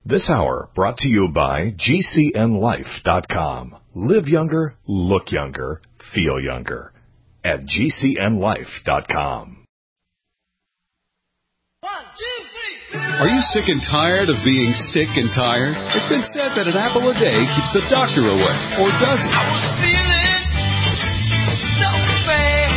This hour brought to you by GCNLife.com. Live younger, look younger, feel younger. At GCNLife.com. 1, 2, 3. Are you sick and tired of being sick and tired? It's been said that an apple a day keeps the doctor away, or does it? I was feeling so bad.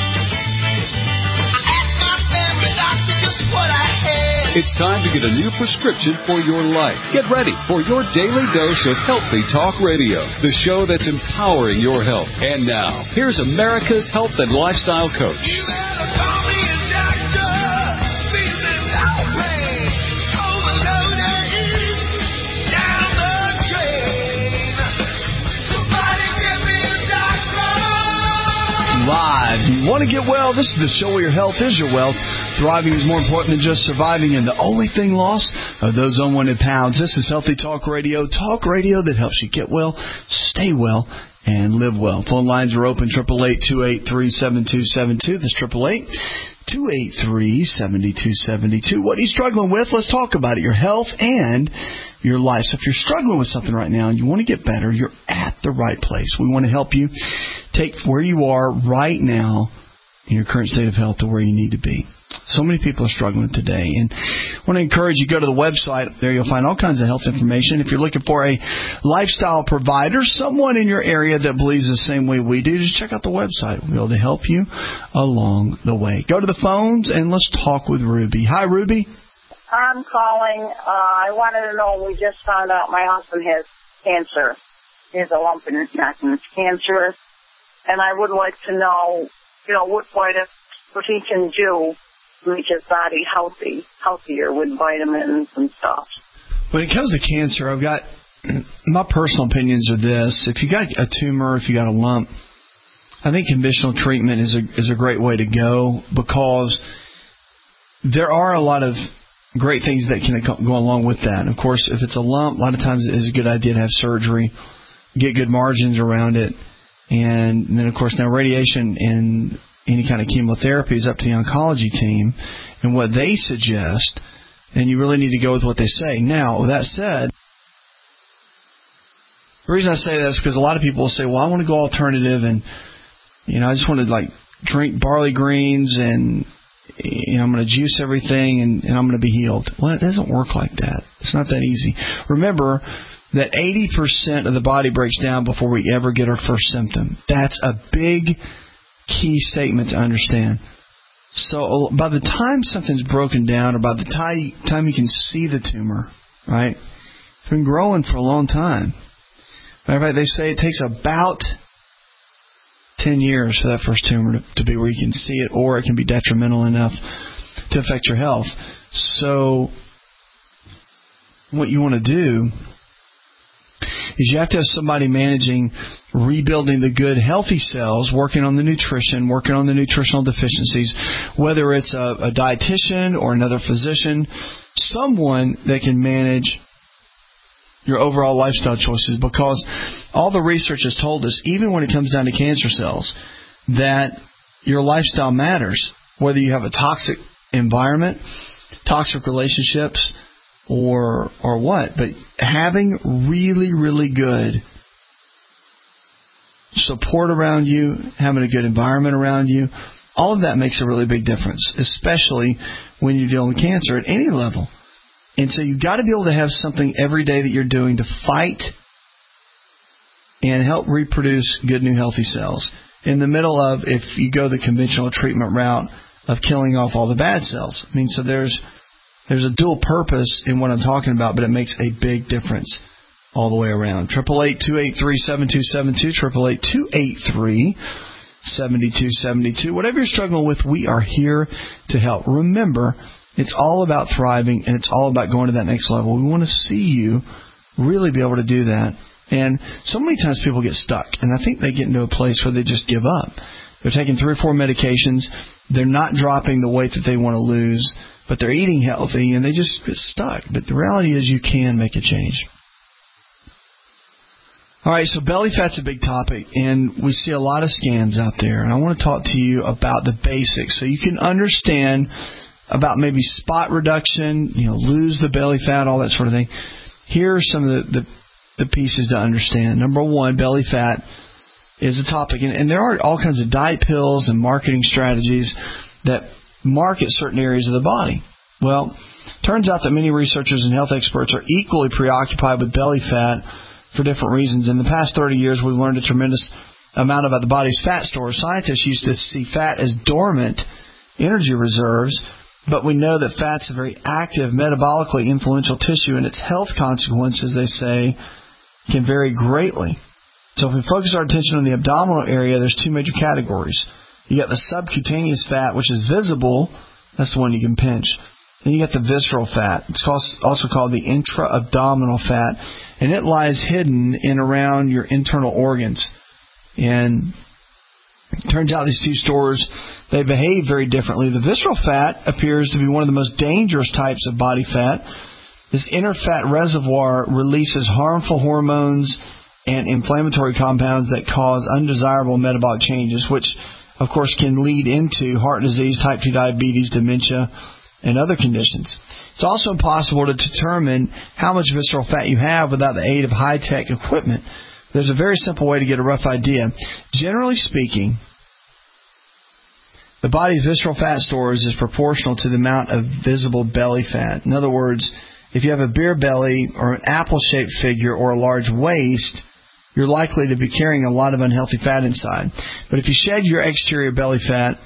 I asked my family doctor just what I had. It's time to get a new prescription for your life. Get ready for your daily dose of Healthy Talk Radio, the show that's empowering your health. And now, here's America's health and lifestyle coach. You better call me a doctor. Feeling outraged. Overloaded. Down the drain. Somebody give me a doctor. Live. Do you want to get well? This is the show where your health is your wealth. Thriving is more important than just surviving, and the only thing lost are those unwanted pounds. This is Healthy Talk Radio that helps you get well, stay well, and live well. Phone lines are open, 888-283-7272. That's 888-283-7272. What are you struggling with? Let's talk about it, your health and your life. So if you're struggling with something right now and you want to get better, you're at the right place. We want to help you take where you are right now in your current state of health to where you need to be. So many people are struggling today, and I want to encourage you to go to the website. There you'll find all kinds of health information. If you're looking for a lifestyle provider, someone in your area that believes the same way we do, just check out the website. We'll be able to help you along the way. Go to the phones, and let's talk with Ruby. Hi, Ruby. I'm calling. I wanted to know, we just found out my husband has cancer. He has a lump in his neck, and it's cancerous. And I would like to know, what he can do to make his body healthier with vitamins and stuff. When it comes to cancer, I've got my personal opinions are this. If you got a tumor, if you got a lump, I think conventional treatment is a great way to go, because there are a lot of great things that can go along with that. And of course, if it's a lump, a lot of times it is a good idea to have surgery, get good margins around it, and then of course now radiation and any kind of chemotherapy is up to the oncology team and what they suggest, and you really need to go with what they say. Now, with that said, the reason I say that is because a lot of people will say, well, I want to go alternative, and I just want to drink barley greens, and I'm going to juice everything, and I'm going to be healed. Well, it doesn't work like that. It's not that easy. Remember that 80% of the body breaks down before we ever get our first symptom. That's a big key statement to understand. So by the time something's broken down, or by the time you can see the tumor, right, it's been growing for a long time. Matter of fact, they say it takes about 10 years for that first tumor to be where you can see it, or it can be detrimental enough to affect your health. So what you want to do is you have to have somebody managing rebuilding the good, healthy cells, working on the nutrition, working on the nutritional deficiencies, whether it's a dietitian or another physician, someone that can manage your overall lifestyle choices, because all the research has told us, even when it comes down to cancer cells, that your lifestyle matters, whether you have a toxic environment, toxic relationships, or what. But having really, really good support around you, having a good environment around you, all of that makes a really big difference, especially when you're dealing with cancer at any level. And so you've got to be able to have something every day that you're doing to fight and help reproduce good, new, healthy cells. In the middle of, if you go the conventional treatment route of killing off all the bad cells. I mean, so there's a dual purpose in what I'm talking about, but it makes a big difference all the way around. 888-283-7272, 888-283-7272. Whatever you're struggling with, we are here to help. Remember, it's all about thriving, and it's all about going to that next level. We want to see you really be able to do that. And so many times people get stuck, and I think they get into a place where they just give up. They're taking 3 or 4 medications. They're not dropping the weight that they want to lose, but they're eating healthy, and they just get stuck. But the reality is you can make a change. All right, so belly fat's a big topic, and we see a lot of scams out there. And I want to talk to you about the basics so you can understand about maybe spot reduction, lose the belly fat, all that sort of thing. here are some of the pieces to understand. Number one, belly fat is a topic, and there are all kinds of diet pills and marketing strategies that market certain areas of the body. Well, turns out that many researchers and health experts are equally preoccupied with belly fat for different reasons. In the past 30 years, we've learned a tremendous amount about the body's fat stores. Scientists used to see fat as dormant energy reserves, but we know that fat's a very active, metabolically influential tissue, and its health consequences, they say, can vary greatly. So if we focus our attention on the abdominal area, there's two major categories. You got the subcutaneous fat, which is visible. That's the one you can pinch. Then you got the visceral fat. It's also called the intra-abdominal fat, and it lies hidden in around your internal organs. And it turns out these two stores, they behave very differently. The visceral fat appears to be one of the most dangerous types of body fat. This inner fat reservoir releases harmful hormones and inflammatory compounds that cause undesirable metabolic changes, which, of course, can lead into heart disease, type 2 diabetes, dementia, and other conditions. It's also impossible to determine how much visceral fat you have without the aid of high-tech equipment. There's a very simple way to get a rough idea. Generally speaking, the body's visceral fat stores is proportional to the amount of visible belly fat. In other words, if you have a beer belly or an apple-shaped figure or a large waist, you're likely to be carrying a lot of unhealthy fat inside. But if you shed your exterior belly fat,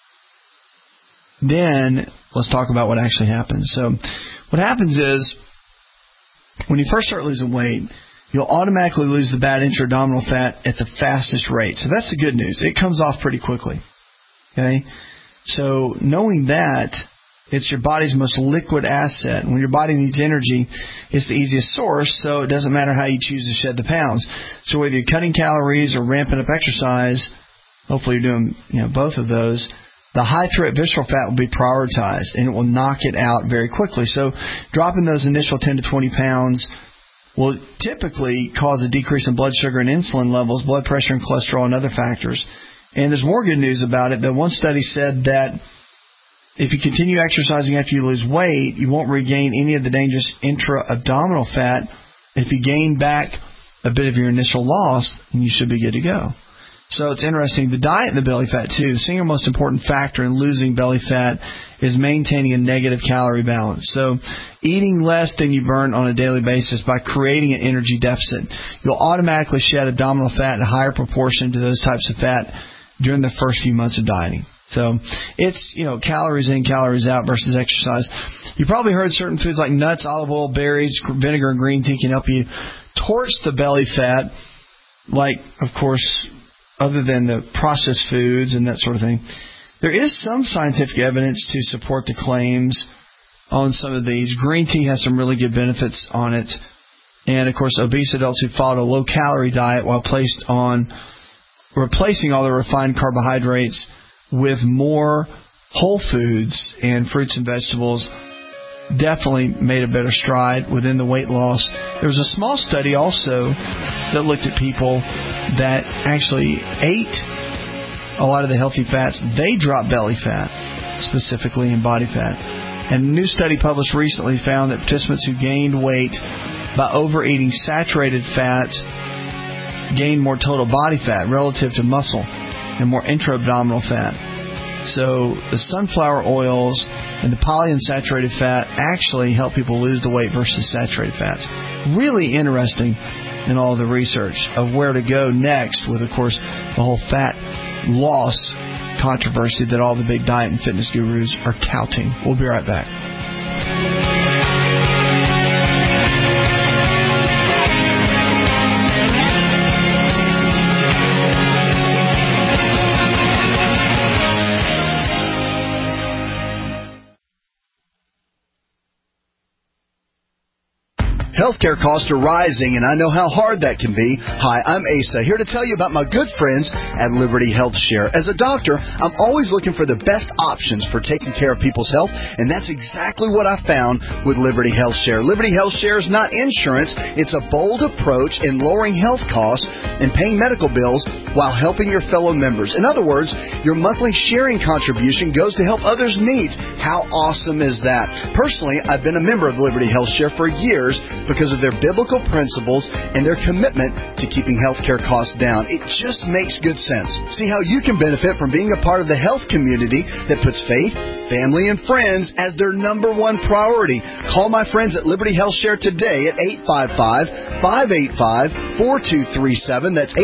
then let's talk about what actually happens. So what happens is, when you first start losing weight, you'll automatically lose the bad intra-abdominal fat at the fastest rate. So that's the good news. It comes off pretty quickly. Okay? So knowing that, it's your body's most liquid asset. When your body needs energy, it's the easiest source, so it doesn't matter how you choose to shed the pounds. So whether you're cutting calories or ramping up exercise, hopefully you're doing both of those, the high-threat visceral fat will be prioritized, and it will knock it out very quickly. So dropping those initial 10 to 20 pounds will typically cause a decrease in blood sugar and insulin levels, blood pressure and cholesterol, and other factors. And there's more good news about it. That one study said that if you continue exercising after you lose weight, you won't regain any of the dangerous intra-abdominal fat. If you gain back a bit of your initial loss, then you should be good to go. So it's interesting. The diet and the belly fat, too. The single most important factor in losing belly fat is maintaining a negative calorie balance. So eating less than you burn on a daily basis by creating an energy deficit, you'll automatically shed abdominal fat in a higher proportion to those types of fat during the first few months of dieting. So it's, calories in, calories out versus exercise. You probably heard certain foods like nuts, olive oil, berries, vinegar, and green tea can help you torch the belly fat, like, of course, other than the processed foods and that sort of thing. There is some scientific evidence to support the claims on some of these. Green tea has some really good benefits on it. And, of course, obese adults who followed a low-calorie diet while replacing all the refined carbohydrates with more whole foods and fruits and vegetables definitely made a better stride within the weight loss. There was a small study also that looked at people that actually ate a lot of the healthy fats. They dropped belly fat, specifically in body fat. And a new study published recently found that participants who gained weight by overeating saturated fats gained more total body fat relative to muscle and more intra-abdominal fat. So the sunflower oils and the polyunsaturated fat actually help people lose the weight versus saturated fats. Really interesting in all the research of where to go next with, of course, the whole fat loss controversy that all the big diet and fitness gurus are touting. We'll be right back. Healthcare costs are rising, and I know how hard that can be. Hi, I'm Asa, here to tell you about my good friends at Liberty Health Share. As a doctor, I'm always looking for the best options for taking care of people's health, and that's exactly what I found with Liberty Health Share. Liberty Health Share is not insurance. It's a bold approach in lowering health costs and paying medical bills while helping your fellow members. In other words, your monthly sharing contribution goes to help others' needs. How awesome is that? Personally, I've been a member of Liberty Health Share for years, because of their biblical principles and their commitment to keeping healthcare costs down. It just makes good sense. See how you can benefit from being a part of the health community that puts faith, family, and friends as their number one priority. Call my friends at Liberty Health Share today at 855-585-4237. That's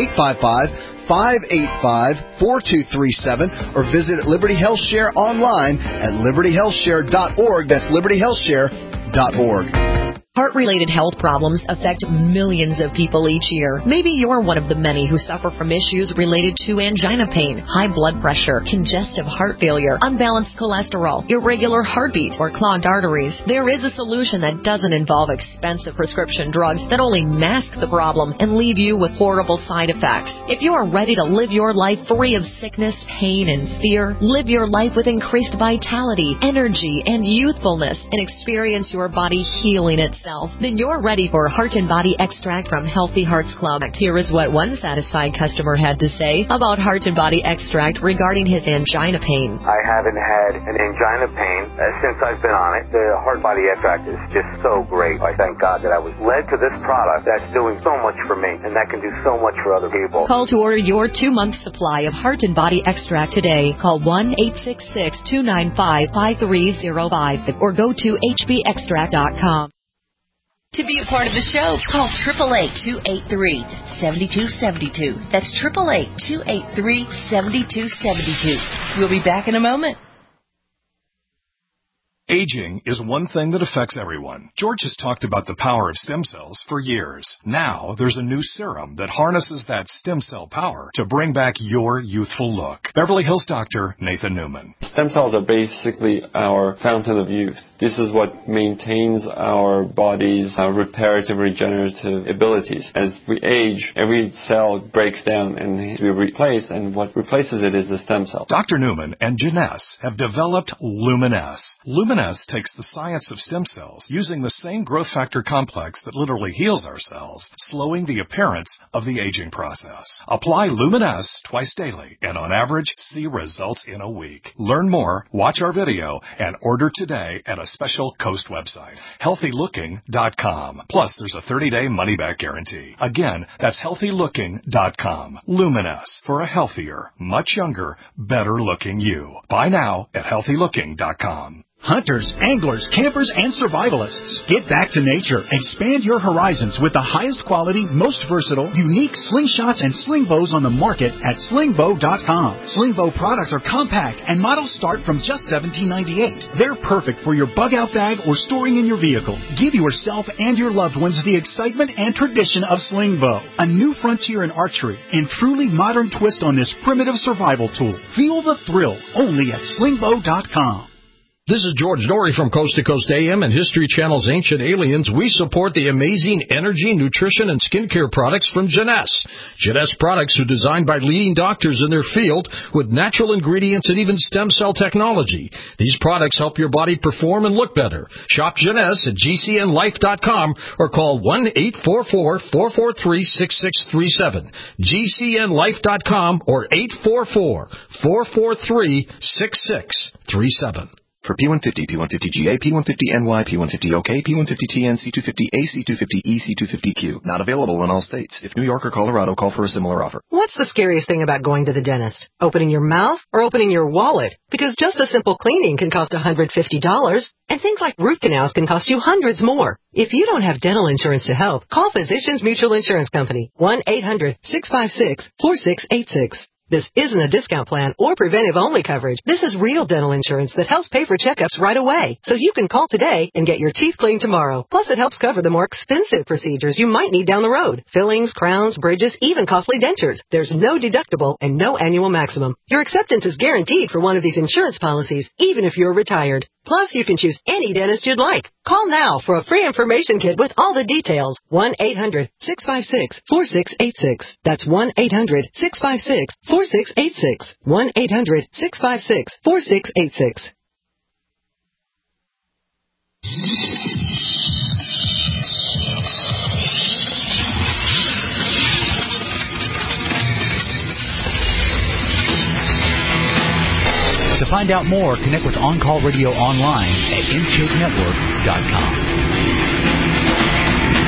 855-585-4237, or visit Liberty Health Share online at libertyhealthshare.org. That's libertyhealthshare.org. Heart-related health problems affect millions of people each year. Maybe you're one of the many who suffer from issues related to angina pain, high blood pressure, congestive heart failure, unbalanced cholesterol, irregular heartbeat, or clogged arteries. There is a solution that doesn't involve expensive prescription drugs that only mask the problem and leave you with horrible side effects. If you are ready to live your life free of sickness, pain, and fear, live your life with increased vitality, energy, and youthfulness, and experience your body healing itself, then you're ready for Heart and Body Extract from Healthy Hearts Club. Here is what one satisfied customer had to say about Heart and Body Extract regarding his angina pain. I haven't had an angina pain since I've been on it. The Heart Body Extract is just so great. I thank God that I was led to this product that's doing so much for me, and that can do so much for other people. Call to order your 2-month supply of Heart and Body Extract today. Call 1-866-295-5305 or go to hbextract.com. To be a part of the show, call 888-283-7272. That's 888-283-7272. We'll be back in a moment. Aging is one thing that affects everyone. George has talked about the power of stem cells for years. Now, there's a new serum that harnesses that stem cell power to bring back your youthful look. Beverly Hills doctor Nathan Newman. Stem cells are basically our fountain of youth. This is what maintains our body's reparative, regenerative abilities. As we age, every cell breaks down and needs to be replaced, and what replaces it is the stem cell. Dr. Newman and Janess have developed Luminesce. Luminesce takes the science of stem cells, using the same growth factor complex that literally heals our cells, slowing the appearance of the aging process. Apply Luminesce twice daily, and on average, see results in a week. Learn more, watch our video, and order today at a special Coast website, healthylooking.com. Plus, there's a 30-day money-back guarantee. Again, that's healthylooking.com. Luminesce, for a healthier, much younger, better-looking you. Buy now at healthylooking.com. Hunters, anglers, campers, and survivalists. Get back to nature. Expand your horizons with the highest quality, most versatile, unique slingshots and sling bows on the market at slingbow.com. Slingbow products are compact and models start from just $17.98. They're perfect for your bug-out bag or storing in your vehicle. Give yourself and your loved ones the excitement and tradition of Slingbow, a new frontier in archery and truly modern twist on this primitive survival tool. Feel the thrill only at slingbow.com. This is George Dory from Coast to Coast AM and History Channel's Ancient Aliens. We support the amazing energy, nutrition, and skincare products from Janess. Janess products are designed by leading doctors in their field with natural ingredients and even stem cell technology. These products help your body perform and look better. Shop Janess at gcnlife.com or call 1-844-443-6637. gcnlife.com or 844-443-6637. For P150, P150GA, P150NY, P150OK, P150TN, C250A, C250E, C250Q. Not available in all states. If New York or Colorado, call for a similar offer. What's the scariest thing about going to the dentist? Opening your mouth or opening your wallet? Because just a simple cleaning can cost $150, and things like root canals can cost you hundreds more. If you don't have dental insurance to help, call Physicians Mutual Insurance Company, 1-800-656-4686. This isn't a discount plan or preventive-only coverage. This is real dental insurance that helps pay for checkups right away. So you can call today and get your teeth cleaned tomorrow. Plus, it helps cover the more expensive procedures you might need down the road. Fillings, crowns, bridges, even costly dentures. There's no deductible and no annual maximum. Your acceptance is guaranteed for one of these insurance policies, even if you're retired. Plus, you can choose any dentist you'd like. Call now for a free information kit with all the details. 1-800-656-4686. That's 1-800-656-4686. 1-800-656-4686. To find out more, connect with On Call Radio online at InShapeNetwork.com.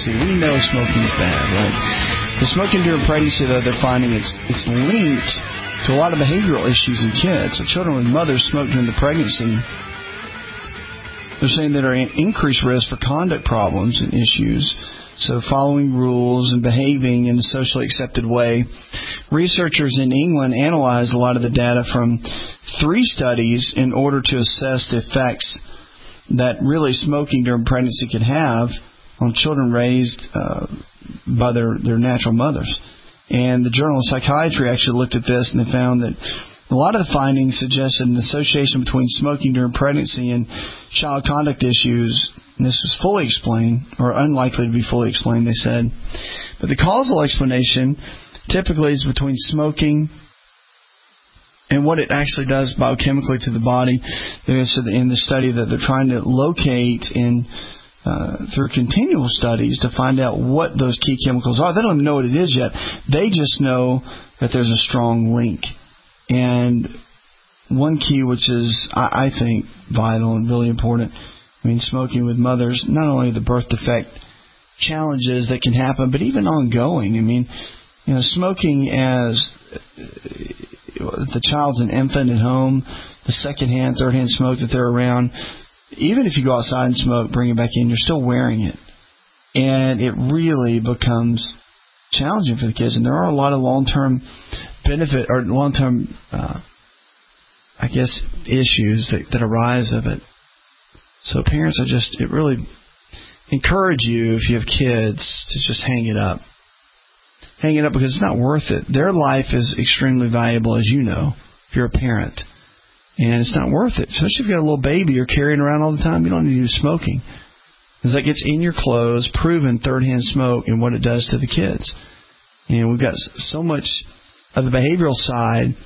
pregnancy. We know smoking is bad, right? The smoking during pregnancy, though, they're finding it's linked to a lot of behavioral issues in kids. So children with mothers smoke during the pregnancy, they're saying that are at increased risk for conduct problems and issues. So following rules and behaving in a socially accepted way. Researchers in England analyzed a lot of the data from 3 studies in order to assess the effects that really smoking during pregnancy could have on children raised by their natural mothers. And the Journal of Psychiatry actually looked at this, and they found that a lot of the findings suggested an association between smoking during pregnancy and child conduct issues. And this was fully explained, or unlikely to be fully explained, they said. But the causal explanation typically is between smoking and what it actually does biochemically to the body. In the study that they're trying to locate through continual studies to find out what those key chemicals are. They don't even know what it is yet. They just know that there's a strong link. And one key, which is, I think, vital and really important, smoking with mothers, not only the birth defect challenges that can happen, but even ongoing. Smoking as the child's an infant at home, the secondhand, third-hand smoke that they're around, even if you go outside and smoke, bring it back in, you're still wearing it. And it really becomes challenging for the kids. And there are a lot of long-term benefit or long-term, issues that arise of it. So parents it really encourage you, if you have kids, to just hang it up. Hang it up because it's not worth it. Their life is extremely valuable, as you know, if you're a parent. And it's not worth it. Especially if you've got a little baby you're carrying around all the time, you don't need to do smoking. Because that gets in your clothes, proven third-hand smoke and what it does to the kids. And we've got so much of the behavioral side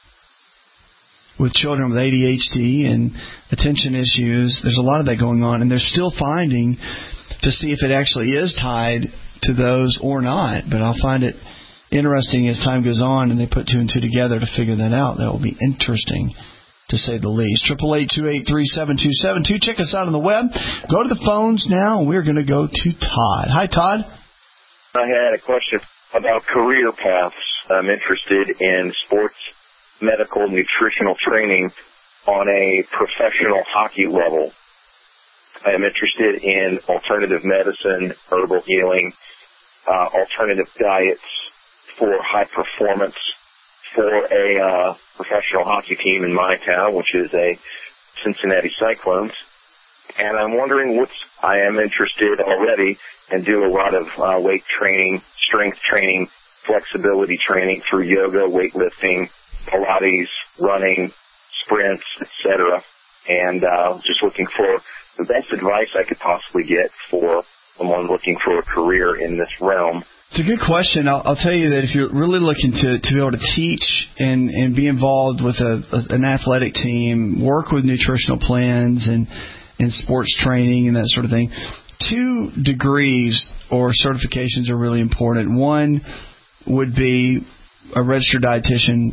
with children with ADHD and attention issues. There's a lot of that going on, and they're still finding to see if it actually is tied to those or not. But I'll find it interesting as time goes on and they put 2 and 2 together to figure that out. That will be interesting, to say the least. 888-283-7272. Check us out on the web. Go to the phones now, and we're going to go to Todd. Hi, Todd. I had a question about career paths. I'm interested in sports, medical, nutritional training on a professional hockey level. I am interested in alternative medicine, herbal healing, alternative diets for high performance for a professional hockey team in my town, which is a Cincinnati Cyclones. And I'm wondering I am interested already and do a lot of weight training, strength training, flexibility training through yoga, weightlifting, Pilates, running, sprints, etc. And just looking for the best advice I could possibly get for someone looking for a career in this realm. It's a good question. I'll tell you that if you're really looking to be able to teach and be involved with an athletic team, work with nutritional plans and sports training and that sort of thing, 2 degrees or certifications are really important. One would be a registered dietitian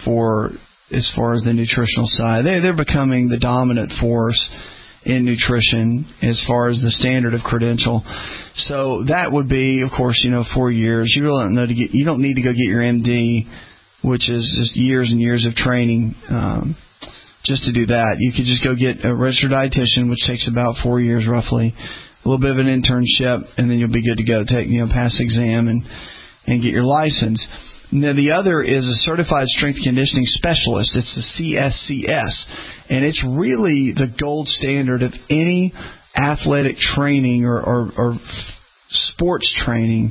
as far as the nutritional side. They're becoming the dominant force in nutrition as far as the standard of credential. So that would be, of course, 4 years. You really you don't need to go get your MD, which is just years and years of training just to do that. You could just go get a registered dietitian, which takes about 4 years roughly, a little bit of an internship, and then you'll be good to go. Pass the exam and get your license. Now, the other is a Certified Strength Conditioning Specialist. It's the CSCS, and it's really the gold standard of any athletic training or sports training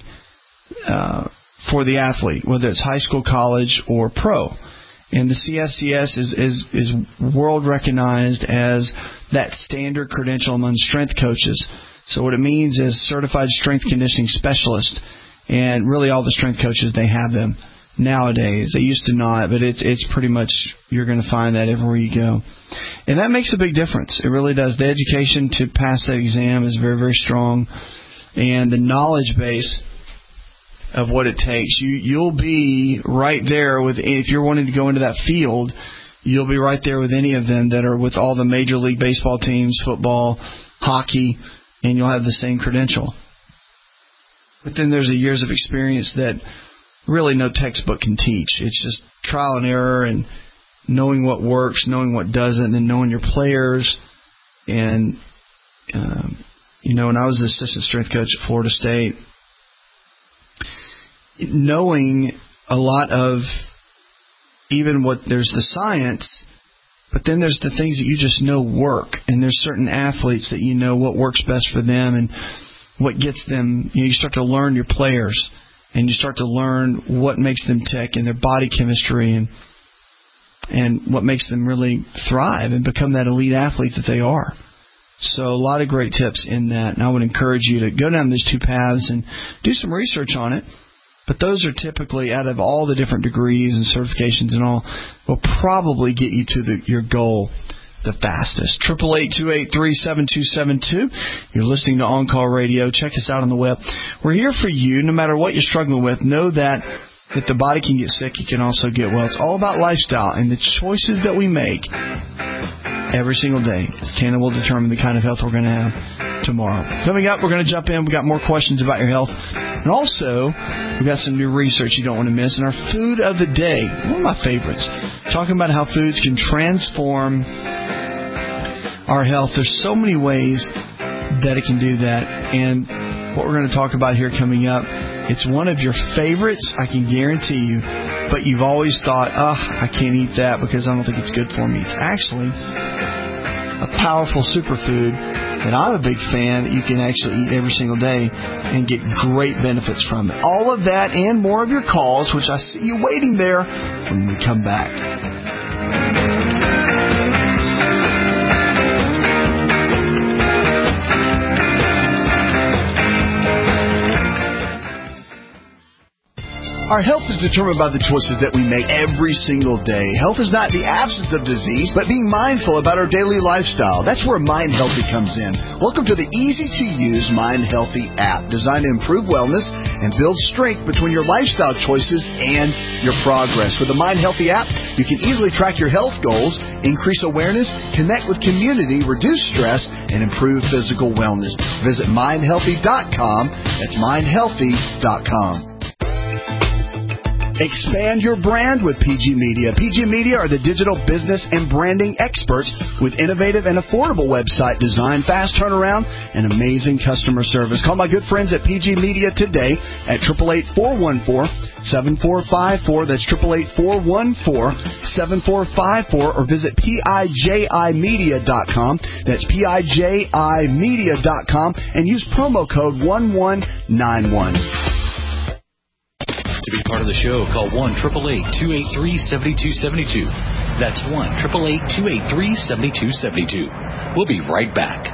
for the athlete, whether it's high school, college, or pro. And the CSCS is world recognized as that standard credential among strength coaches. So what it means is Certified Strength Conditioning Specialist, and really all the strength coaches, they have them nowadays. They used to not, but it's pretty much, you're going to find that everywhere you go. And that makes a big difference. It really does. The education to pass that exam is very, very strong. And the knowledge base of what it takes, you'll be right there with, if you're wanting to go into that field, you'll be right there with any of them that are with all the Major League Baseball teams, football, hockey, and you'll have the same credential. But then there's the years of experience that really no textbook can teach. It's just trial and error and knowing what works, knowing what doesn't, and then knowing your players. And, when I was the assistant strength coach at Florida State, knowing a lot of even what there's the science, but then there's the things that you just know work. And there's certain athletes that you know what works best for them and what gets them. You start to learn your players, and you start to learn what makes them tick and their body chemistry and what makes them really thrive and become that elite athlete that they are. So a lot of great tips in that, and I would encourage you to go down these two paths and do some research on it. But those are typically, out of all the different degrees and certifications and all, will probably get you to your goal the fastest. 888-283-7272. You're listening to On Call Radio. Check us out on the web. We're here for you, no matter what you're struggling with. Know that the body can get sick, it can also get well. It's all about lifestyle, and the choices that we make every single day will determine the kind of health we're going to have tomorrow. Coming up, we're going to jump in. We've got more questions about your health. And also, we've got some new research you don't want to miss. And our food of the day, one of my favorites, talking about how foods can transform our health. There's so many ways that it can do that. And what we're going to talk about here coming up, it's one of your favorites, I can guarantee you, but you've always thought, I can't eat that because I don't think it's good for me. It's actually a powerful superfood that I'm a big fan that you can actually eat every single day and get great benefits from it. All of that and more of your calls, which I see you waiting there when we come back. Our health is determined by the choices that we make every single day. Health is not the absence of disease, but being mindful about our daily lifestyle. That's where Mind Healthy comes in. Welcome to the easy-to-use Mind Healthy app, designed to improve wellness and build strength between your lifestyle choices and your progress. With the Mind Healthy app, you can easily track your health goals, increase awareness, connect with community, reduce stress, and improve physical wellness. Visit mindhealthy.com. That's mindhealthy.com. Expand your brand with PG Media. PG Media are the digital business and branding experts with innovative and affordable website design, fast turnaround, and amazing customer service. Call my good friends at PG Media today at 888-414-7454. That's 888-414-7454, or visit PIJImedia.com. That's PIJImedia.com, and use promo code 1191. To be part of the show, call 1-888-283-7272. That's 1-888-283-7272. We'll be right back.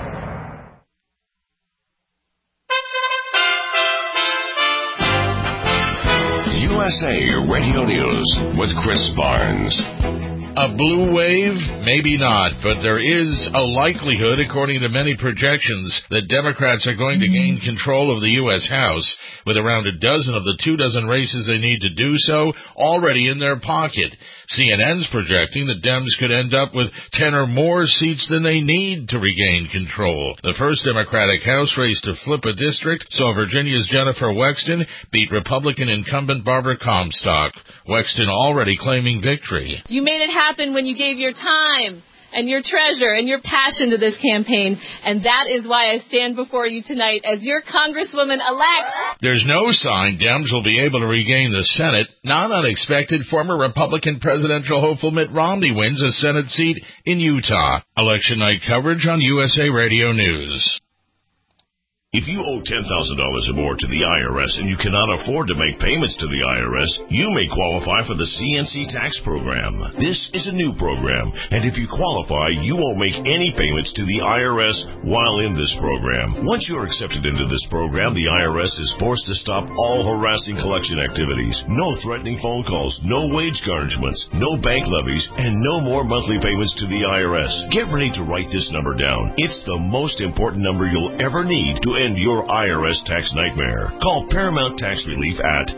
USA Radio News with Chris Barnes. A blue wave? Maybe not, but there is a likelihood, according to many projections, that Democrats are going to gain control of the U.S. House, with around a dozen of the 24 races they need to do so already in their pocket. CNN's projecting that Dems could end up with 10 or more seats than they need to regain control. The first Democratic House race to flip a district saw Virginia's Jennifer Wexton beat Republican incumbent Barbara Comstock. Wexton already claiming victory. You made it happen when you gave your time and your treasure and your passion to this campaign, and that is why I stand before you tonight as your Congresswoman-elect. There's no sign Dems will be able to regain the Senate. Not unexpected, former Republican presidential hopeful Mitt Romney wins a Senate seat in Utah. Election night coverage on USA Radio News. If you owe $10,000 or more to the IRS and you cannot afford to make payments to the IRS, you may qualify for the CNC tax program. This is a new program, and if you qualify, you won't make any payments to the IRS while in this program. Once you're accepted into this program, the IRS is forced to stop all harassing collection activities. No threatening phone calls, no wage garnishments, no bank levies, and no more monthly payments to the IRS. Get ready to write this number down. It's the most important number you'll ever need to end end your IRS tax nightmare. Call Paramount Tax Relief at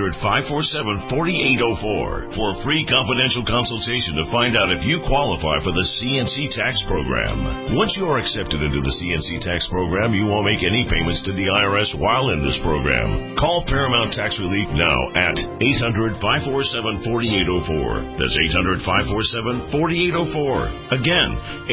800-547-4804 for a free confidential consultation to find out if you qualify for the CNC tax program. Once you are accepted into the CNC tax program, you won't make any payments to the IRS while in this program. Call Paramount Tax Relief now at 800-547-4804. That's 800-547-4804. Again,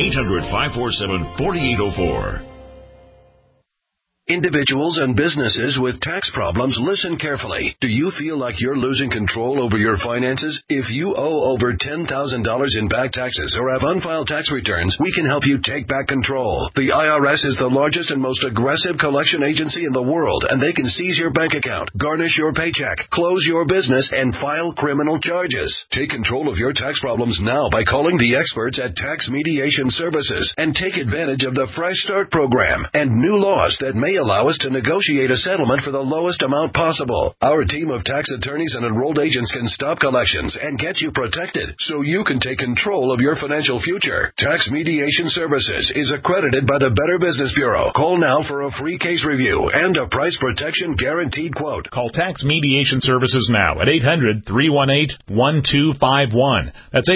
800-547-4804. Individuals and businesses with tax problems, listen carefully. Do you feel like you're losing control over your finances? If you owe over $10,000 in back taxes or have unfiled tax returns, we can help you take back control. The IRS is the largest and most aggressive collection agency in the world, and they can seize your bank account, garnish your paycheck, close your business, and file criminal charges. Take control of your tax problems now by calling the experts at Tax Mediation Services and take advantage of the Fresh Start program and new laws that may allow us to negotiate a settlement for the lowest amount possible. Our team of tax attorneys and enrolled agents can stop collections and get you protected so you can take control of your financial future. Tax Mediation Services is accredited by the Better Business Bureau. Call now for a free case review and a price protection guaranteed quote. Call Tax Mediation Services now at 800-318-1251. That's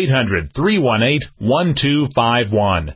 800-318-1251.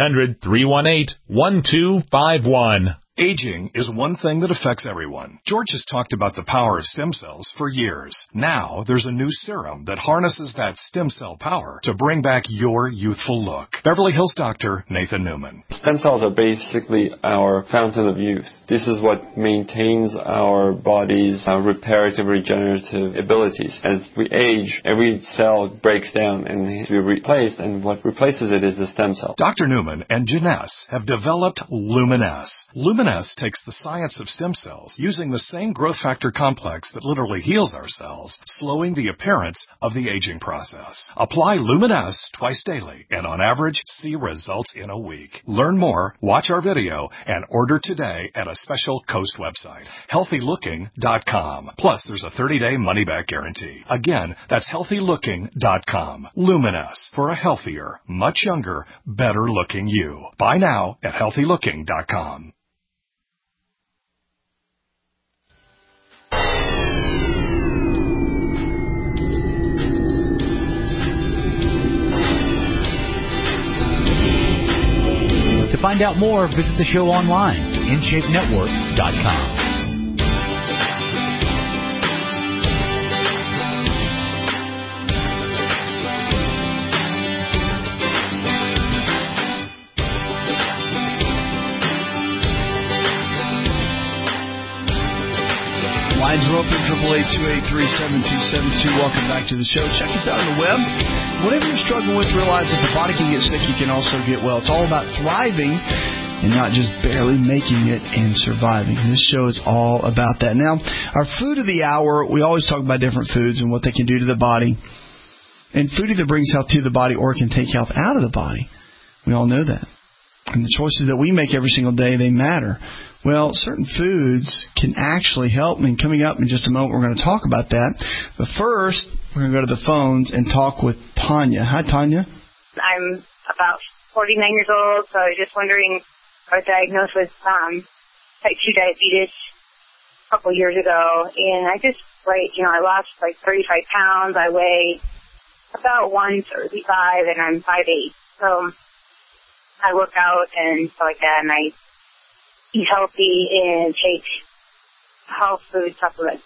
800-318-1251. Aging is one thing that affects everyone. George has talked about the power of stem cells for years. Now, there's a new serum that harnesses that stem cell power to bring back your youthful look. Beverly Hills doctor Nathan Newman. Stem cells are basically our fountain of youth. This is what maintains our body's reparative regenerative abilities. As we age, every cell breaks down and needs to be replaced, and what replaces it is the stem cell. Dr. Newman and Janess have developed Luminess. Luminess takes the science of stem cells using the same growth factor complex that literally heals our cells, slowing the appearance of the aging process. Apply Luminess twice daily and on average see results in a week. Learn more, watch our video, and order today at a special Coast website, healthylooking.com. Plus, there's a 30-day money-back guarantee. Again, that's healthylooking.com. Luminess for a healthier, much younger, better-looking you. Buy now at healthylooking.com. To find out more, visit the show online, InShapeNetwork.com. Lines are open, 888-283-7272. Welcome back to the show. Check us out on the web. Whatever you're struggling with, realize if the body can get sick, you can also get well. It's all about thriving and not just barely making it and surviving. This show is all about that. Now, our food of the hour, we always talk about different foods and what they can do to the body. And food either brings health to the body or can take health out of the body. We all know that. And the choices that we make every single day, they matter. Well, certain foods can actually help. And coming up in just a moment, we're going to talk about that. But first, we're going to go to the phones and talk with Tanya. Hi, Tanya. I'm about 49 years old, so I was just wondering, I was diagnosed with type 2 diabetes a couple years ago. And I just, I lost like 35 pounds. I weigh about 135, and I'm 5'8". So I work out and stuff like that, and I eat healthy and take whole food supplements.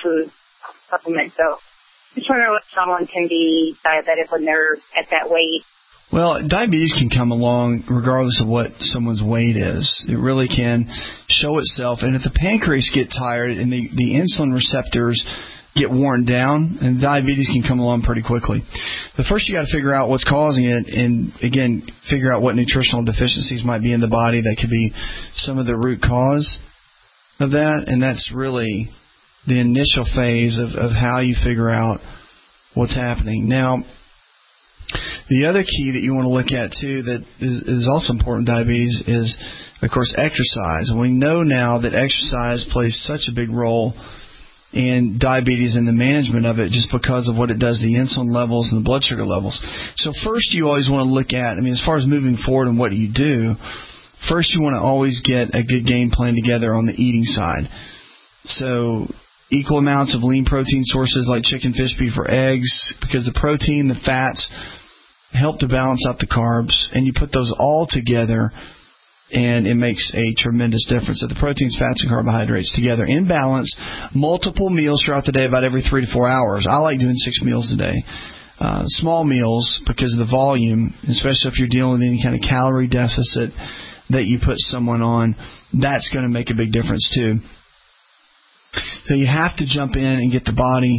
So just wondering if someone can be diabetic when they're at that weight. Well, diabetes can come along regardless of what someone's weight is. It really can show itself. And if the pancreas get tired and the insulin receptors get worn down, and diabetes can come along pretty quickly. But first you got to figure out what's causing it, and again, figure out what nutritional deficiencies might be in the body that could be some of the root cause of that, and that's really the initial phase of how you figure out what's happening. Now, the other key that you want to look at, too, that is also important in diabetes is, of course, exercise. And we know now that exercise plays such a big role in diabetes and the management of it just because of what it does to the insulin levels and the blood sugar levels. So first you always want to look at, as far as moving forward and what do you do, first you want to always get a good game plan together on the eating side. So equal amounts of lean protein sources like chicken, fish, beef, or eggs, because the protein, the fats help to balance out the carbs, and you put those all together, and it makes a tremendous difference. So the proteins, fats, and carbohydrates together in balance, multiple meals throughout the day, about every 3 to 4 hours. I like doing 6 meals a day. Small meals because of the volume, especially if you're dealing with any kind of calorie deficit that you put someone on, that's going to make a big difference too. So you have to jump in and get the body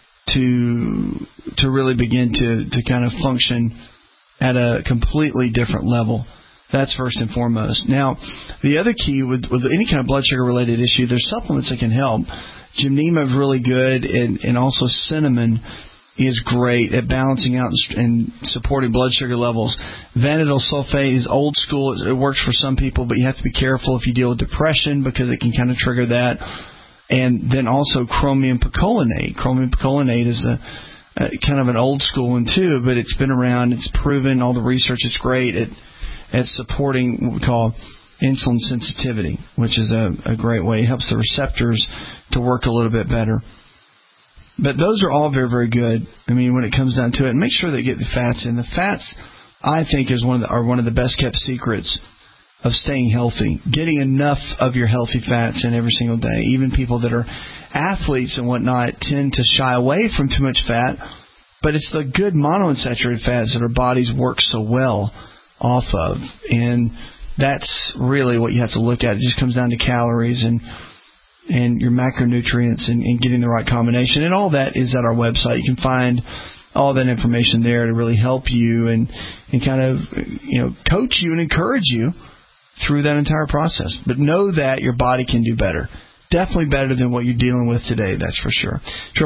to really begin to kind of function at a completely different level. That's first and foremost. Now, the other key with any kind of blood sugar related issue, there's supplements that can help. Gymnema is really good, and also cinnamon is great at balancing out and supporting blood sugar levels. Vanadyl sulfate is old school. It works for some people, but you have to be careful if you deal with depression because it can kind of trigger that. And then also chromium picolinate. Chromium picolinate is a kind of an old school one too, but it's been around. It's proven. All the research is great at supporting what we call insulin sensitivity, which is a great way. It helps the receptors to work a little bit better. But those are all very, very good. I mean, when it comes down to it, make sure they get the fats in. The fats, I think, are one of the best kept secrets of staying healthy. Getting enough of your healthy fats in every single day. Even people that are athletes and whatnot tend to shy away from too much fat, but it's the good monounsaturated fats that our bodies work so well off of, and that's really what you have to look at. It just comes down to calories and your macronutrients and getting the right combination, and all that is at our website. You can find all that information there to really help you and kind of coach you and encourage you through that entire process. But know that your body can do better. Definitely better than what you're dealing with today, that's for sure.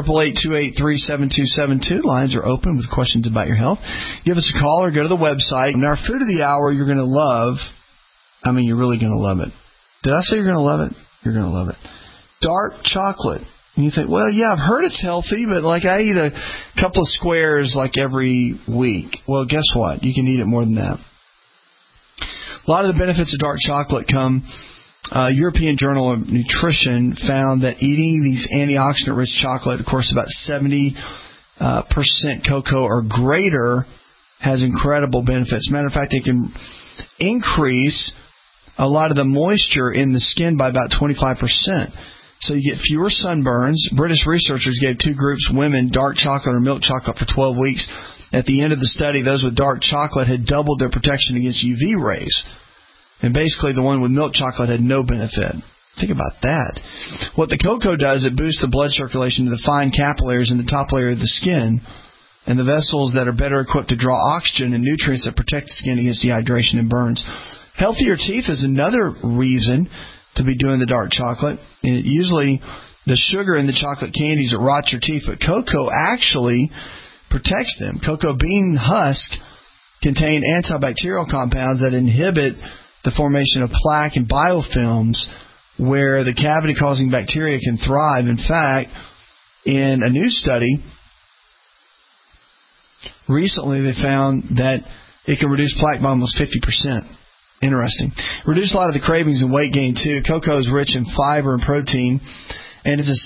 888-283-7272. Lines are open with questions about your health. Give us a call or go to the website. And our food of the hour you're going to love. I mean, you're really going to love it. Did I say you're going to love it? You're going to love it. Dark chocolate. And you think, well, yeah, I've heard it's healthy, but like I eat a couple of squares like every week. Well, guess what? You can eat it more than that. A lot of the benefits of dark chocolate come. European Journal of Nutrition found that eating these antioxidant-rich chocolate, of course, about 70% cocoa or greater, has incredible benefits. Matter of fact, it can increase a lot of the moisture in the skin by about 25%. So you get fewer sunburns. British researchers gave 2 groups, women, dark chocolate or milk chocolate for 12 weeks. At the end of the study, those with dark chocolate had doubled their protection against UV rays. And basically, the one with milk chocolate had no benefit. Think about that. What the cocoa does, it boosts the blood circulation to the fine capillaries in the top layer of the skin and the vessels that are better equipped to draw oxygen and nutrients that protect the skin against dehydration and burns. Healthier teeth is another reason to be doing the dark chocolate. Usually, the sugar in the chocolate candies that rot your teeth, but cocoa actually protects them. Cocoa bean husk contain antibacterial compounds that inhibit the formation of plaque and biofilms where the cavity-causing bacteria can thrive. In fact, in a new study, recently they found that it can reduce plaque by almost 50%. Interesting. Reduce a lot of the cravings and weight gain, too. Cocoa is rich in fiber and protein, and it's a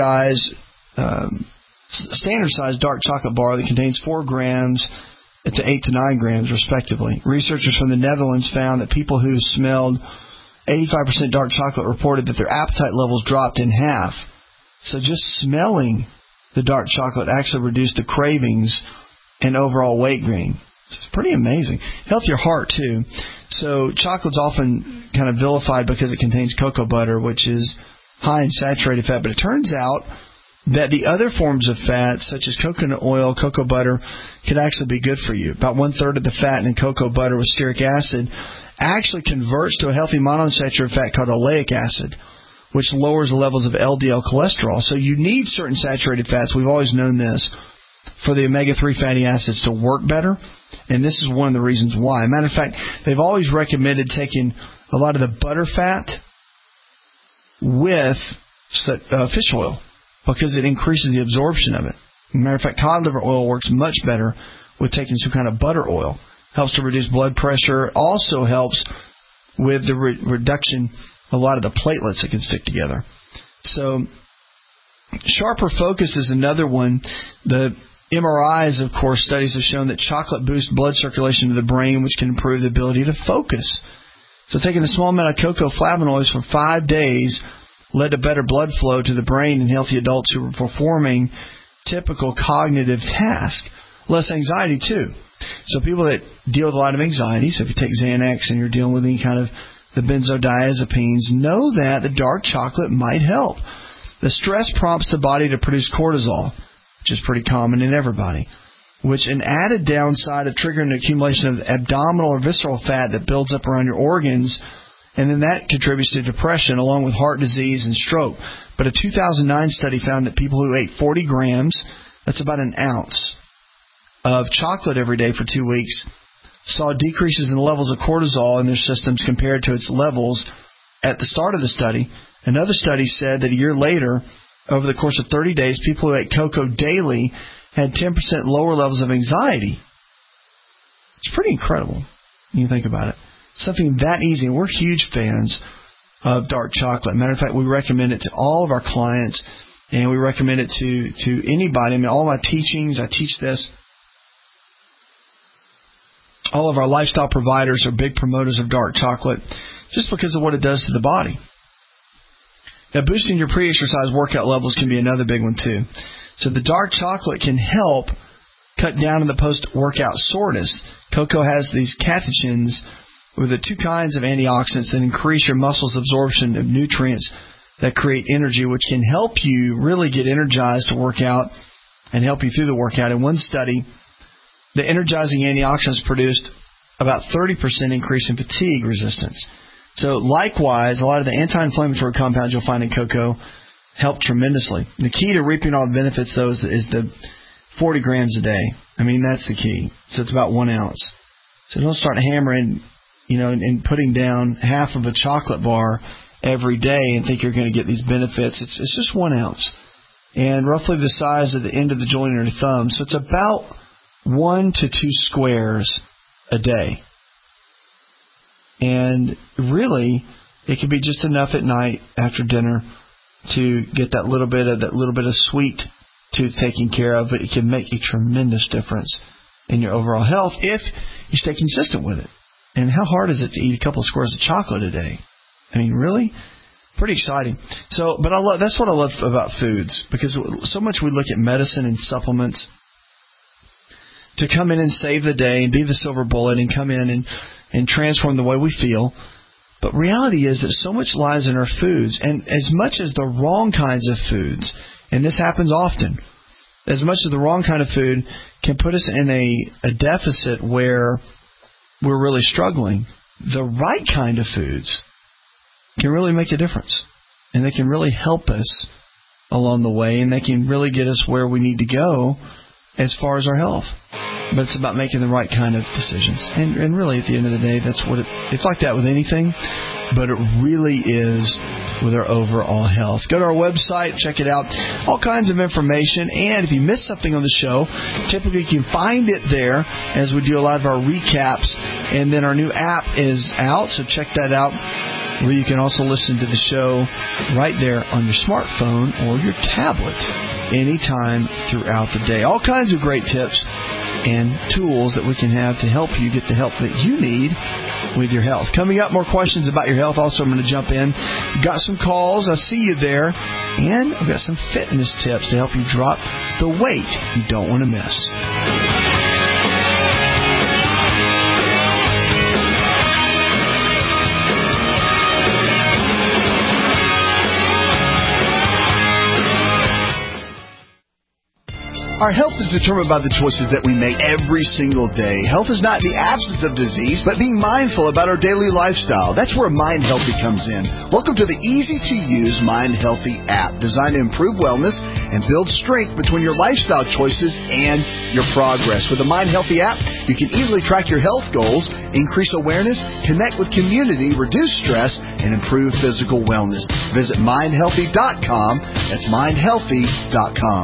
standard-sized dark chocolate bar that contains 4 grams to 8 to 9 grams, respectively. Researchers from the Netherlands found that people who smelled 85% dark chocolate reported that their appetite levels dropped in half. So just smelling the dark chocolate actually reduced the cravings and overall weight gain. It's pretty amazing. Helps your heart, too. So chocolate's often kind of vilified because it contains cocoa butter, which is high in saturated fat. But it turns out that the other forms of fat, such as coconut oil, cocoa butter, could actually be good for you. About 1/3 of the fat in cocoa butter with stearic acid actually converts to a healthy monounsaturated fat called oleic acid, which lowers the levels of LDL cholesterol. So you need certain saturated fats. We've always known this, for the omega-3 fatty acids to work better. And this is one of the reasons why. Matter of fact, they've always recommended taking a lot of the butter fat with fish oil because it increases the absorption of it. Matter of fact, cod liver oil works much better with taking some kind of butter oil. Helps to reduce blood pressure. Also helps with the reduction of a lot of the platelets that can stick together. So sharper focus is another one. The MRIs, of course, studies have shown that chocolate boosts blood circulation to the brain, which can improve the ability to focus. So taking a small amount of cocoa flavonoids for 5 days led to better blood flow to the brain in healthy adults who were performing typical cognitive tasks. Less anxiety, too. So people that deal with a lot of anxiety, so if you take Xanax and you're dealing with any kind of the benzodiazepines, know that the dark chocolate might help. The stress prompts the body to produce cortisol, which is pretty common in everybody, which an added downside of triggering the accumulation of abdominal or visceral fat that builds up around your organs, and then that contributes to depression along with heart disease and stroke. But a 2009 study found that people who ate 40 grams, that's about an ounce, of chocolate every day for 2 weeks, saw decreases in the levels of cortisol in their systems compared to its levels at the start of the study. Another study said that a year later, over the course of 30 days, people who ate cocoa daily had 10% lower levels of anxiety. It's pretty incredible when you think about it. Something that easy, and we're huge fans of dark chocolate. Matter of fact, we recommend it to all of our clients, and we recommend it to anybody. I mean, all my teachings, I teach this. All of our lifestyle providers are big promoters of dark chocolate just because of what it does to the body. Now, boosting your pre-exercise workout levels can be another big one, too. So the dark chocolate can help cut down on the post-workout soreness. Cocoa has these catechins, with the two kinds of antioxidants that increase your muscles' absorption of nutrients that create energy, which can help you really get energized to work out and help you through the workout. In one study, the energizing antioxidants produced about 30% increase in fatigue resistance. So likewise, a lot of the anti-inflammatory compounds you'll find in cocoa help tremendously. The key to reaping all the benefits, though, is the 40 grams a day. I mean, that's the key. So it's about 1 ounce. So don't start hammering, and putting down half of a chocolate bar every day and think you're going to get these benefits. It's just 1 ounce. And roughly the size of the end of the joint of your thumb. So it's about 1 to 2 squares a day. And really, it can be just enough at night after dinner to get that little bit of sweet tooth taken care of, but it can make a tremendous difference in your overall health if you stay consistent with it. And how hard is it to eat a couple of squares of chocolate a day? I mean, really? Pretty exciting. So, but that's what I love about foods, because so much we look at medicine and supplements to come in and save the day and be the silver bullet and come in and transform the way we feel. But reality is that so much lies in our foods, and as much as the wrong kinds of foods, and this happens often, as much as the wrong kind of food can put us in a deficit where we're really struggling, the right kind of foods can really make a difference. And they can really help us along the way, and they can really get us where we need to go as far as our health. But it's about making the right kind of decisions. And really, at the end of the day, that's what it's like that with anything, but it really is with our overall health. Go to our website, check it out. All kinds of information. And if you missed something on the show, typically you can find it there as we do a lot of our recaps. And then our new app is out, so check that out, where you can also listen to the show right there on your smartphone or your tablet anytime throughout the day. All kinds of great tips and tools that we can have to help you get the help that you need with your health. Coming up, more questions about your health. Also, I'm going to jump in. Got some calls. I see you there. And I've got some fitness tips to help you drop the weight you don't want to miss. Our health is determined by the choices that we make every single day. Health is not the absence of disease, but being mindful about our daily lifestyle. That's where Mind Healthy comes in. Welcome to the easy-to-use Mind Healthy app, designed to improve wellness and build strength between your lifestyle choices and your progress. With the Mind Healthy app, you can easily track your health goals, increase awareness, connect with community, reduce stress, and improve physical wellness. Visit mindhealthy.com. That's mindhealthy.com.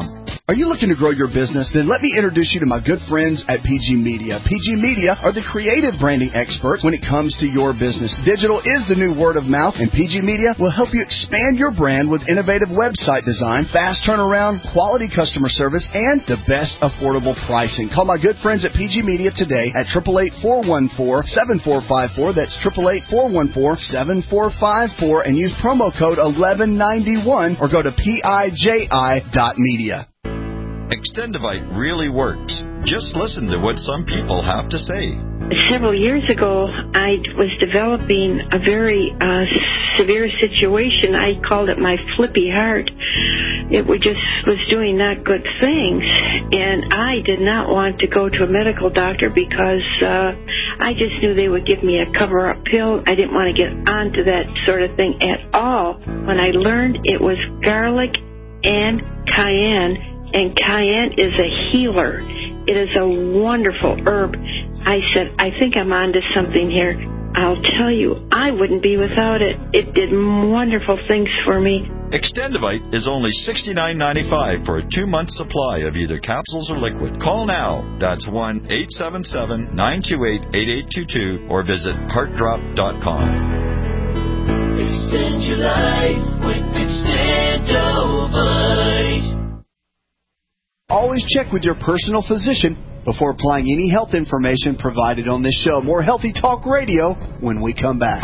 Are you looking to grow your business? Then let me introduce you to my good friends at PG Media. PG Media are the creative branding experts when it comes to your business. Digital is the new word of mouth, and PG Media will help you expand your brand with innovative website design, fast turnaround, quality customer service, and the best affordable pricing. Call my good friends at PG Media today at 888-414-7454. That's 888-414-7454, and use promo code 1191 or go to PIJI.media. Extendivite really works. Just listen to what some people have to say. Several years ago, I was developing a very severe situation. I called it my flippy heart. It was doing not good things, and I did not want to go to a medical doctor because I just knew they would give me a cover-up pill. I didn't want to get onto that sort of thing at all. When I learned it was garlic and cayenne, and cayenne is a healer. It is a wonderful herb. I said, I think I'm onto something here. I'll tell you, I wouldn't be without it. It did wonderful things for me. Extendivite is only $69.95 for a 2-month supply of either capsules or liquid. Call now. That's 1-877-928-8822 or visit heartdrop.com. Extend your life with Extendivite. Always check with your personal physician before applying any health information provided on this show. More Healthy Talk Radio when we come back.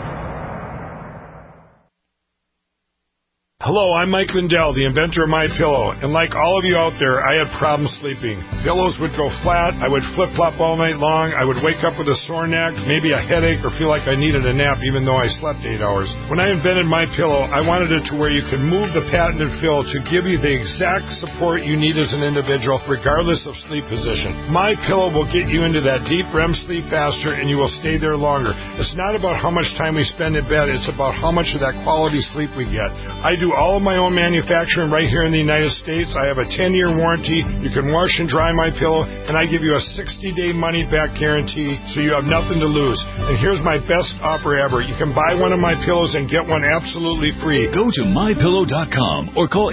Hello, I'm Mike Lindell, the inventor of MyPillow, and like all of you out there, I had problems sleeping. Pillows would go flat, I would flip-flop all night long, I would wake up with a sore neck, maybe a headache, or feel like I needed a nap even though I slept 8 hours. When I invented MyPillow, I wanted it to where you could move the patented fill to give you the exact support you need as an individual, regardless of sleep position. MyPillow will get you into that deep REM sleep faster, and you will stay there longer. It's not about how much time we spend in bed, it's about how much of that quality sleep we get. I do all of my own manufacturing right here in the United States. I have a 10-year warranty. You can wash and dry MyPillow, and I give you a 60-day money-back guarantee, so you have nothing to lose. And here's my best offer ever. You can buy one of my pillows and get one absolutely free. Go to MyPillow.com or call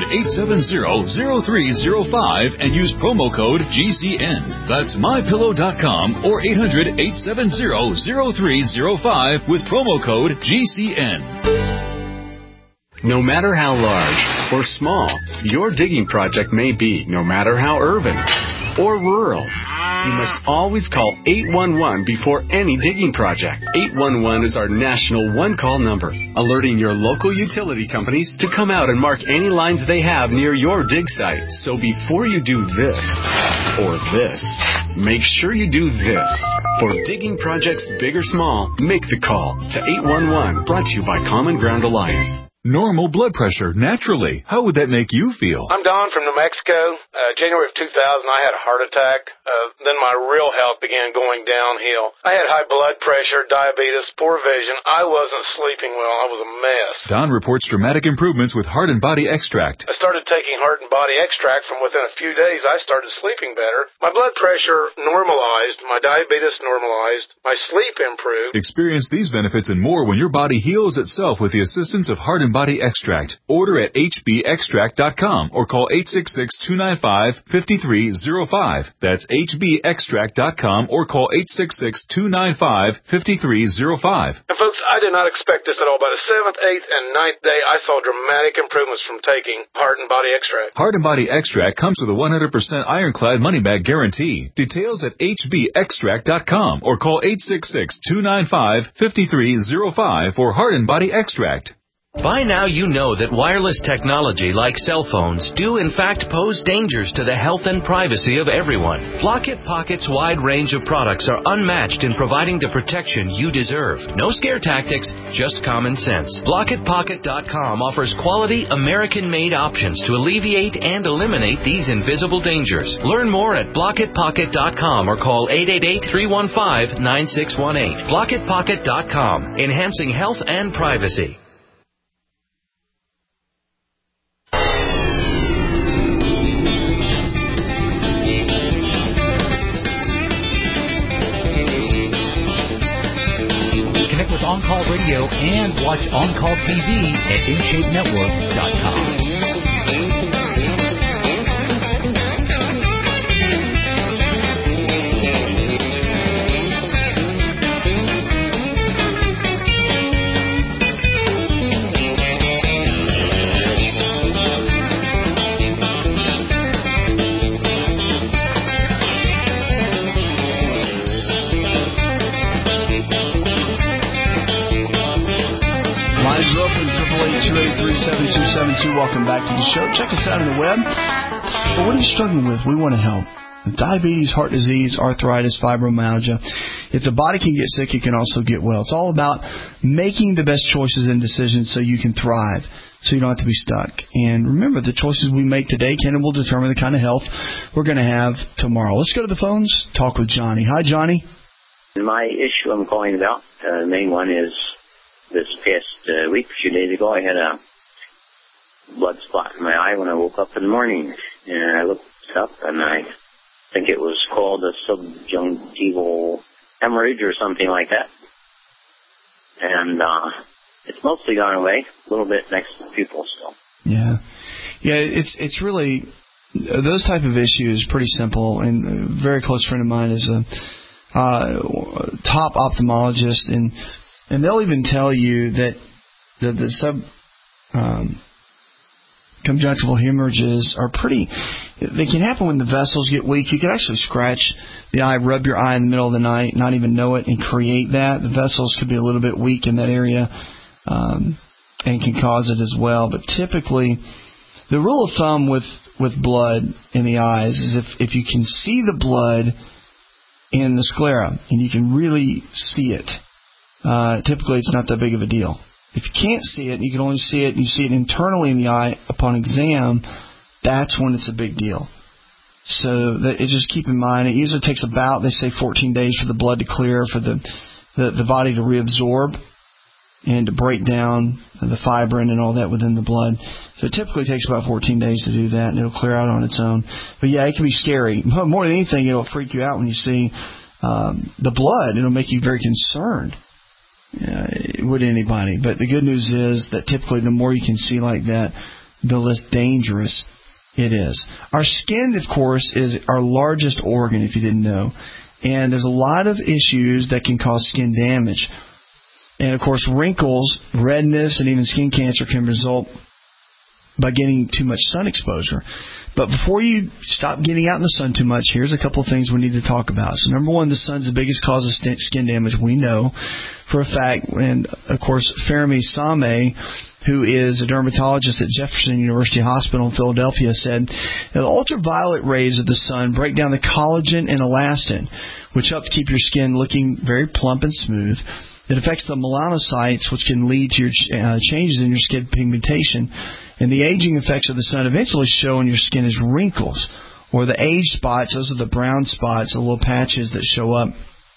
800-870-0305 and use promo code GCN. That's MyPillow.com or 800-870-0305 with promo code GCN. No matter how large or small your digging project may be, no matter how urban or rural, you must always call 811 before any digging project. 811 is our national one-call number, alerting your local utility companies to come out and mark any lines they have near your dig site. So before you do this or this, make sure you do this. For digging projects big or small, make the call to 811, brought to you by Common Ground Alliance. Normal blood pressure, naturally. How would that make you feel? I'm Don from New Mexico. January of 2000, I had a heart attack. Then my real health began going downhill. I had high blood pressure, diabetes, poor vision. I wasn't sleeping well. I was a mess. Don reports dramatic improvements with Heart and Body Extract. I started taking Heart and Body Extract. From within a few days, I started sleeping better. My blood pressure normalized. My diabetes normalized. My sleep improved. Experience these benefits and more when your body heals itself with the assistance of Heart and Body Extract. Order at hbextract.com or call 866-295-5305. That's hbextract.com or call 866-295-5305. And folks, I did not expect this at all. By the 7th, 8th, and 9th day, I saw dramatic improvements from taking Heart and Body Extract. Heart and Body Extract comes with a 100% ironclad money-back guarantee. Details at hbextract.com or call 866-295-5305 for Heart and Body Extract. By now you know that wireless technology like cell phones do in fact pose dangers to the health and privacy of everyone. Block-It Pocket's wide range of products are unmatched in providing the protection you deserve. No scare tactics, just common sense. BlockItPocket.com offers quality American-made options to alleviate and eliminate these invisible dangers. Learn more at BlockItPocket.com or call 888-315-9618. BlockItPocket.com, enhancing health and privacy. With On Call Radio and watch On Call TV at InShapeNetwork.com. 972. Welcome back to the show. Check us out on the web. But what are you struggling with? We want to help. Diabetes, heart disease, arthritis, fibromyalgia. If the body can get sick, it can also get well. It's all about making the best choices and decisions so you can thrive, so you don't have to be stuck. And remember, the choices we make today will determine the kind of health we're going to have tomorrow. Let's go to the phones, talk with Johnny. Hi, Johnny. My issue I'm calling about, the main one is this past week, a few days ago, I had a blood spot in my eye when I woke up in the morning. And I looked up, and I think it was called a subjunctival hemorrhage or something like that. And it's mostly gone away, a little bit next to the pupil still. Yeah, it's really, those type of issues, pretty simple. And a very close friend of mine is a top ophthalmologist, and they'll even tell you that the conjunctival hemorrhages are they can happen when the vessels get weak. You can actually scratch the eye, rub your eye in the middle of the night, not even know it, and create that. The vessels could be a little bit weak in that area, and can cause it as well. But typically, the rule of thumb with blood in the eyes is if you can see the blood in the sclera, and you can really see it, typically it's not that big of a deal. If you can't see it, and you can only see it, and you see it internally in the eye upon exam, that's when it's a big deal. So just keep in mind, it usually takes about, they say, 14 days for the blood to clear, for the body to reabsorb and to break down the fibrin and all that within the blood. So it typically takes about 14 days to do that, and it'll clear out on its own. But yeah, it can be scary. More than anything, it'll freak you out when you see the blood. It'll make you very concerned. Would anybody. But the good news is that typically the more you can see like that, the less dangerous it is. Our skin, of course, is our largest organ, if you didn't know. And there's a lot of issues that can cause skin damage. And, of course, wrinkles, redness, and even skin cancer can result by getting too much sun exposure. But before you stop getting out in the sun too much, here's a couple of things we need to talk about. So, number one, the sun's the biggest cause of skin damage, we know for a fact. And, of course, Fermi Same, who is a dermatologist at Jefferson University Hospital in Philadelphia, said the ultraviolet rays of the sun break down the collagen and elastin, which help to keep your skin looking very plump and smooth. It affects the melanocytes, which can lead to your changes in your skin pigmentation. And the aging effects of the sun eventually show in your skin as wrinkles, or the age spots. Those are the brown spots, the little patches that show up,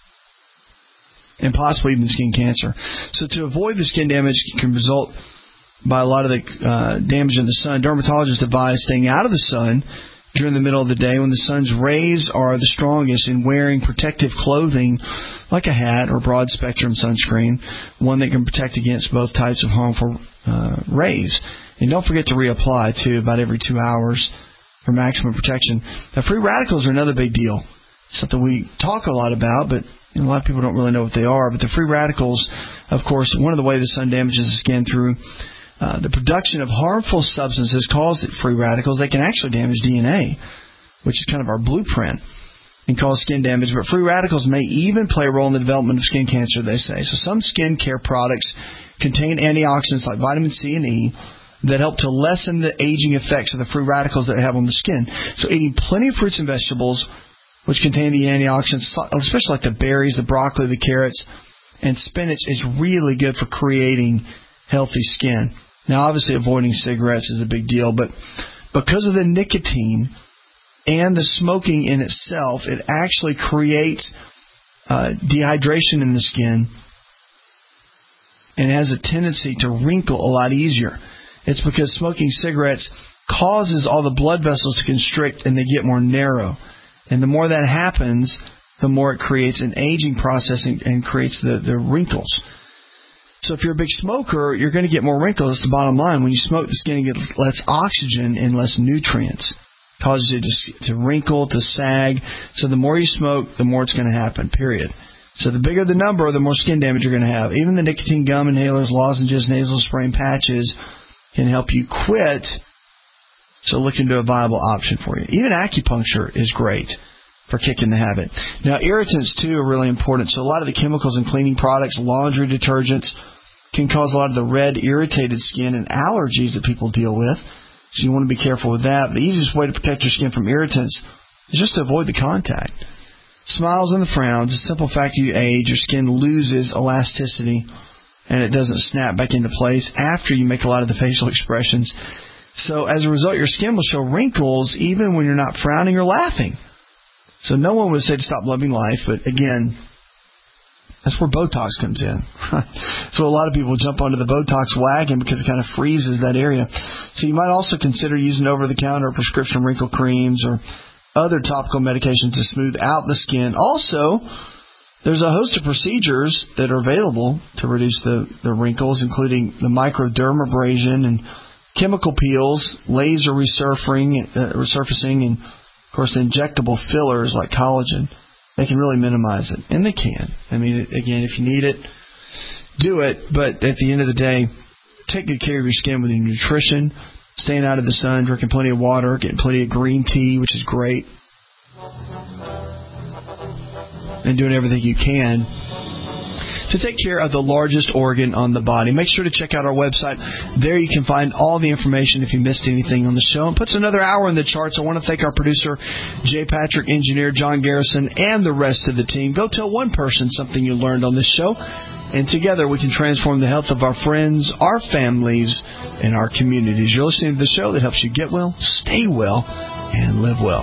and possibly even skin cancer. So to avoid the skin damage can result by a lot of the damage in the sun, dermatologists advise staying out of the sun during the middle of the day when the sun's rays are the strongest, and wearing protective clothing like a hat or broad spectrum sunscreen, one that can protect against both types of harmful rays. And don't forget to reapply, too, about every 2 hours for maximum protection. Now, free radicals are another big deal. Something we talk a lot about, but a lot of people don't really know what they are. But the free radicals, of course, one of the ways the sun damages the skin through the production of harmful substances called free radicals. They can actually damage DNA, which is kind of our blueprint, and cause skin damage. But free radicals may even play a role in the development of skin cancer, they say. So some skin care products contain antioxidants like vitamin C and E that help to lessen the aging effects of the free radicals that they have on the skin. So eating plenty of fruits and vegetables, which contain the antioxidants, especially like the berries, the broccoli, the carrots, and spinach, is really good for creating healthy skin. Now, obviously, avoiding cigarettes is a big deal, but because of the nicotine and the smoking in itself, it actually creates dehydration in the skin and has a tendency to wrinkle a lot easier. It's because smoking cigarettes causes all the blood vessels to constrict and they get more narrow. And the more that happens, the more it creates an aging process and creates the wrinkles. So if you're a big smoker, you're going to get more wrinkles. That's the bottom line. When you smoke, the skin gets less oxygen and less nutrients. It causes it to wrinkle, to sag. So the more you smoke, the more it's going to happen, period. So the bigger the number, the more skin damage you're going to have. Even the nicotine gum inhalers, lozenges, nasal spray, and patches can help you quit. So look into a viable option for you. Even acupuncture is great for kicking the habit. Now, irritants, too, are really important. So a lot of the chemicals in cleaning products, laundry detergents, can cause a lot of the red, irritated skin and allergies that people deal with. So you want to be careful with that. The easiest way to protect your skin from irritants is just to avoid the contact. Smiles and the frowns, the simple fact you age, your skin loses elasticity and it doesn't snap back into place after you make a lot of the facial expressions. So as a result, your skin will show wrinkles even when you're not frowning or laughing. So no one would say to stop loving life, but again, that's where Botox comes in. So a lot of people jump onto the Botox wagon because it kind of freezes that area. So you might also consider using over-the-counter prescription wrinkle creams or other topical medications to smooth out the skin. Also, there's a host of procedures that are available to reduce the wrinkles, including the microdermabrasion and chemical peels, laser resurfacing, and, of course, injectable fillers like collagen. They can really minimize it, and they can. I mean, again, if you need it, do it. But at the end of the day, take good care of your skin with your nutrition, staying out of the sun, drinking plenty of water, getting plenty of green tea, which is great, and doing everything you can to take care of the largest organ on the body. Make sure to check out our website. There you can find all the information if you missed anything on the show. And puts another hour in the charts. I want to thank our producer, Jay Patrick, engineer John Garrison, and the rest of the team. Go tell one person something you learned on this show. And together we can transform the health of our friends, our families, and our communities. You're listening to the show that helps you get well, stay well, and live well.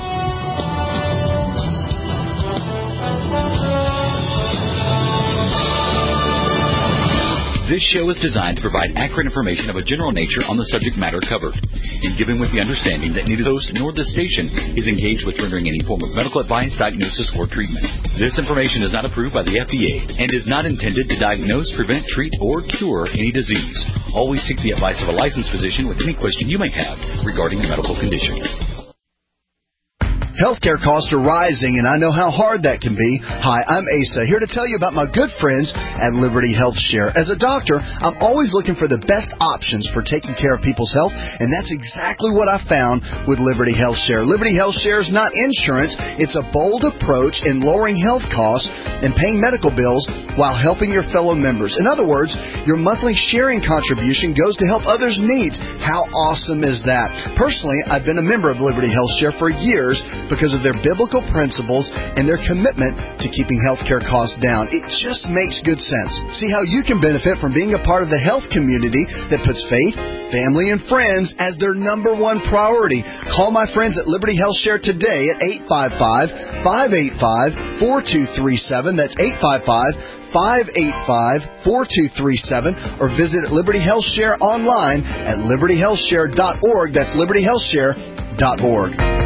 This show is designed to provide accurate information of a general nature on the subject matter covered, and given with the understanding that neither the host nor the station is engaged with rendering any form of medical advice, diagnosis, or treatment. This information is not approved by the FDA and is not intended to diagnose, prevent, treat, or cure any disease. Always seek the advice of a licensed physician with any question you may have regarding a medical condition. Healthcare costs are rising, and I know how hard that can be. Hi, I'm Asa, here to tell you about my good friends at Liberty Health Share. As a doctor, I'm always looking for the best options for taking care of people's health, and that's exactly what I found with Liberty Health Share. Liberty Health Share is not insurance. It's a bold approach in lowering health costs and paying medical bills while helping your fellow members. In other words, your monthly sharing contribution goes to help others' needs. How awesome is that? Personally, I've been a member of Liberty Health Share for years because of their biblical principles and their commitment to keeping healthcare costs down. It just makes good sense. See how you can benefit from being a part of the health community that puts faith, family, and friends as their number one priority. Call my friends at Liberty Health Share today at 855-585-4237. That's 855-585-4237, or visit Liberty Health Share online at libertyhealthshare.org. That's libertyhealthshare.org.